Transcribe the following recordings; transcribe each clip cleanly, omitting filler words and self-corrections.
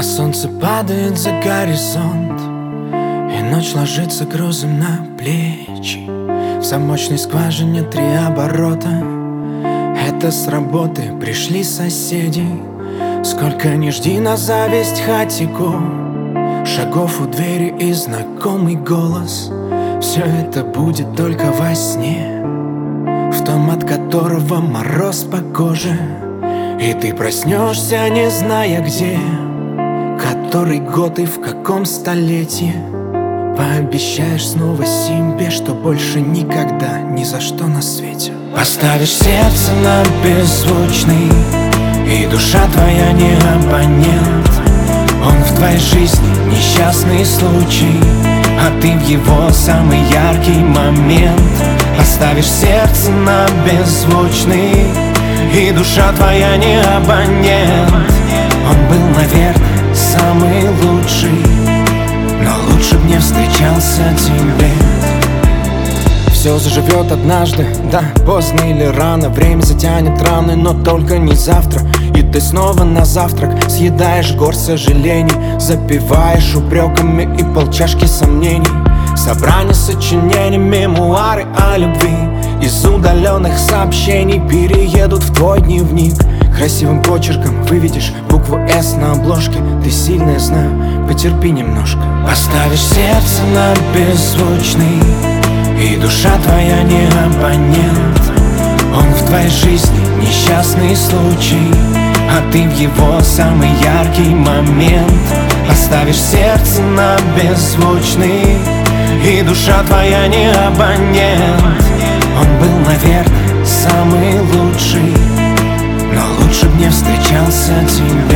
солнце падает за горизонт, и ночь ложится грузом на плечи. В замочной скважине 3 оборота. Это с работы пришли соседи. Сколько ни жди на зависть хатику, шагов у двери и знакомый голос. Все это будет только во сне, в том, от которого мороз по коже. И ты проснешься, не зная где, который год и в каком столетии. Пообещаешь снова себе, что больше никогда, ни за что на свете. Поставишь сердце на беззвучный, и душа твоя не абонент. Он в твоей жизни несчастный случай, а ты в его самый яркий момент. Поставишь сердце на беззвучный, и душа твоя не абонент. Он был, наверное, самый лучший, но лучше б не встречался тебе. Все заживет однажды, да, поздно или рано. Время затянет раны, но только не завтра. И ты снова на завтрак съедаешь горсть сожалений, запиваешь упреками и полчашки сомнений. Собрание сочинений, мемуары о любви из удаленных сообщений переедут в твой дневник. Красивым почерком выведешь букву «С» на обложке. Ты сильная, знаю, потерпи немножко. Поставишь сердце на беззвучный, и душа твоя не абонент. Он в твоей жизни несчастный случай, а ты в его самый яркий момент. Поставишь сердце на беззвучный, и душа твоя не абонент. Он был, наверное, самый лучший, но лучше б не встречался тебе.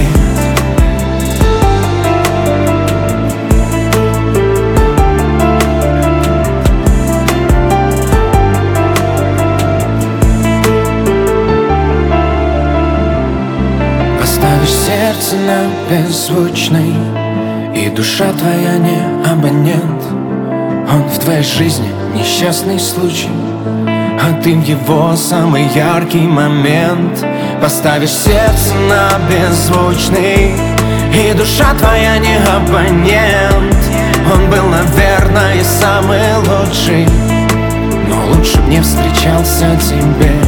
Поставишь сердце на беззвучный, и душа твоя не абонент. Он в твоей жизни несчастный случай, а ты в его самый яркий момент. Поставишь сердце на беззвучный, и душа твоя не абонент. Он был, наверное, самый лучший, но лучше б не встречался тебе.